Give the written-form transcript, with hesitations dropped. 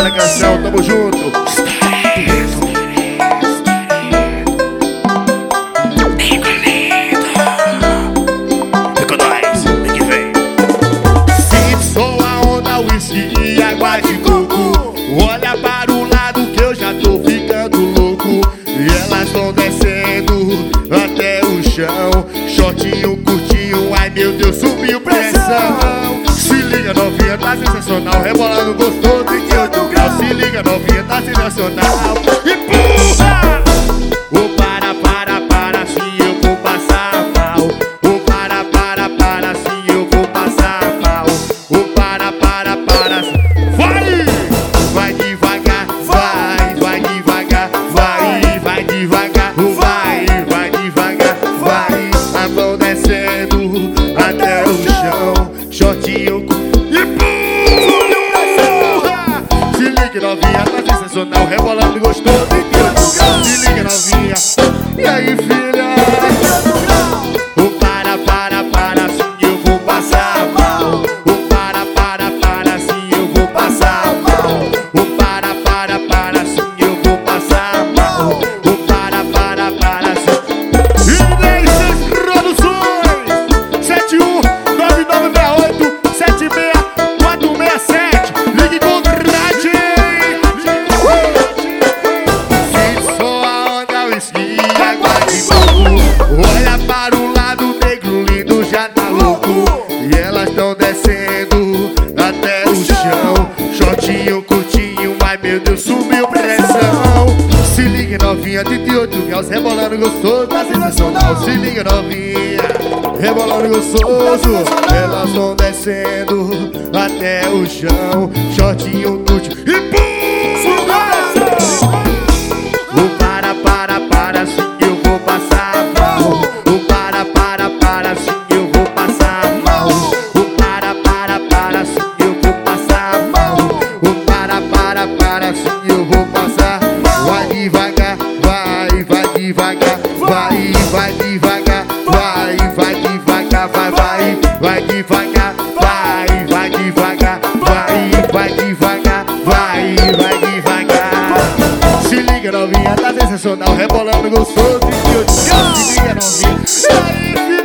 da canção, tamo junto. E água de coco. Olha para o lado que eu já tô ficando louco. E elas tão descendo até o chão. Shortinho curtinho, ai meu Deus, subiu pressão. Se liga novinha, tá sensacional. Rebolando gostoso, 38 graus. Se liga novinha, tá sensacional. E puxa! Oh, para, se eu vou passar mal. Oh, para, se eu vou passar mal. Oh, para, vai devagar, vai devagar, vai devagar, vai devagar, vai. A mão descendo até o chão, shortinho e pula. Se liga novinha, tá sensacional, rebolando gostoso, 38 graus. Se liga novinha, e aí filha? Oh, para, se eu vou passar mal. Oh, para, se eu vou passar mal. Oh, para, se eu vou passar mal. Oh, para, se... Ideias Produções 719968 76467. Ligue contra se só a onda, o esqui, água de coco. Olha para o lado, negro lindo já tá louco. E elas tão descendo até o chão. Shortinho curtinho, ai meu Deus, subiu pressão. Se liga novinha, 38 graus, rebolando gostoso, tá sensacional. Se liga novinha, rebolando gostoso. Elas tão descendo até o chão. Shortinho curtinho e pula. Oh, para, se eu vou passar mal. Oh, para, se eu vou passar mal. Oh, para, se eu vou passar mal. Oh, para, se eu vou passar. Vai devagar, vai devagar, vai devagar, vai devagar, vai devagar, vai devagar, vai devagar, vai devagar. Se liga novinha, tá sensacional, rebolando gostoso, 38 graus. Se liga novinha,